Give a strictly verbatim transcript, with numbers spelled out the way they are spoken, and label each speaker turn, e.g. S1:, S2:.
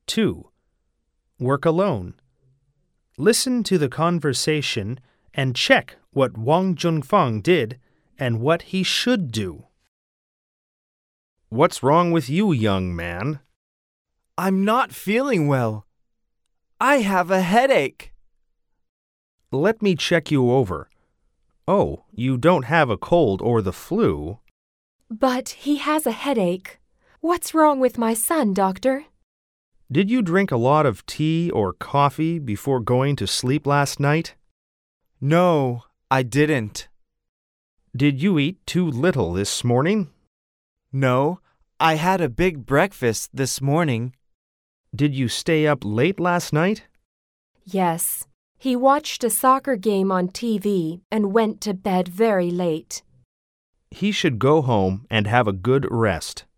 S1: two. Work alone. Listen to the conversation and check what Wang Zhengfang did and what he should do. What's wrong with you, young man?
S2: I'm not feeling well. I have a headache.
S1: Let me check you over. Oh, you don't have a cold or the flu.
S3: But he has a headache. What's wrong with my son, doctor?
S1: Did you drink a lot of tea or coffee before going to sleep last night?
S2: No, I didn't.
S1: Did you eat too little this morning?
S2: No, I had a big breakfast this morning.
S1: Did you stay up late last night?
S3: Yes. He watched a soccer game on T V and went to bed very late.
S1: He should go home and have a good rest.